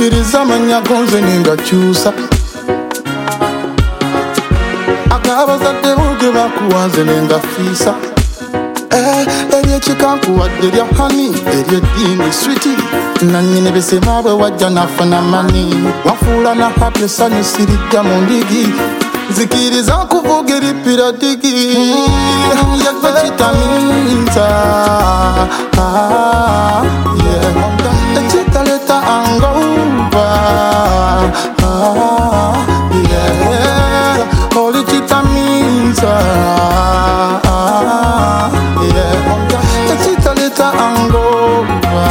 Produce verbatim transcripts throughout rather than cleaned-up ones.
Netumikiriza amanya gonze ningakyusa akabazadde buge bakuwanze nengafisa eryekikankuwadde lya hani eryeddiini switi nanyini bisema bwe wajja nafuna mani wafuula na happy sanyu sirijja mu ndigi nzikiriza nkuvuga eripira digi yagwe kitamiinza ekitaleta angova oli kitamiinza ekitaleta angova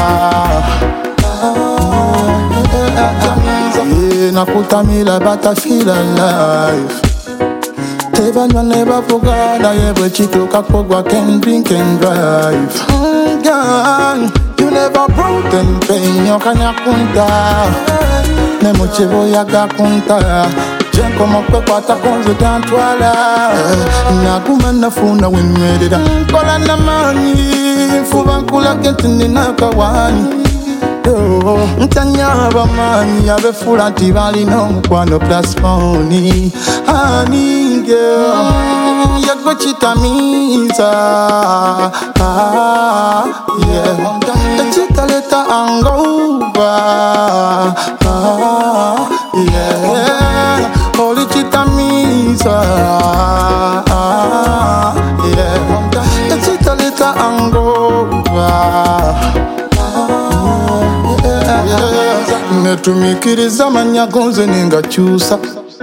nakutamila batafeel alive tebanywa ne bavuga naye bwe kituuka kogwa can drink and drive mm, girl, you never brought them pain yokanya kunta ne mukibuyaga kunta jenkoma kwekwata konze tantwala naguma nafuna wenywerera nkola namanyi nfuba nkulaga nti ninakawani ntanya abamanyi abefuula nti balina omukwano plasmoni aninge yagwe kitamiinza ekitaleta angova oli kitamiinza ekitaleta angova netumikiriza amanya gonze ningakyusa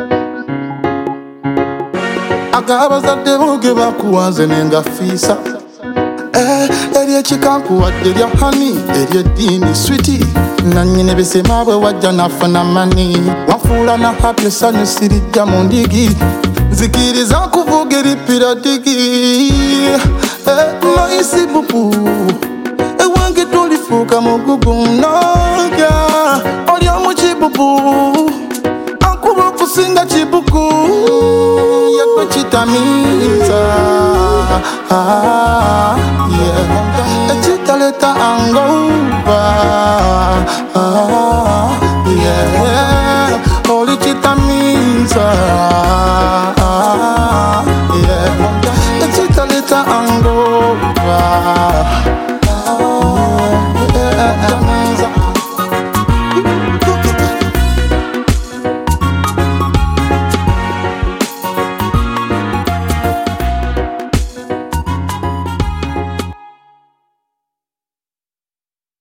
akabazadde buge bakuwanze nengafisa eryekikankuwadde lya hani eryeddiini switi nanyini bisema bwe wajja nafuna mani wafuula na happy sanyu sirijja mu ndigi nzikiriza nkuvuga eripira digi noisi bubu ewange tolifuuka mugugu noga olya mukibubu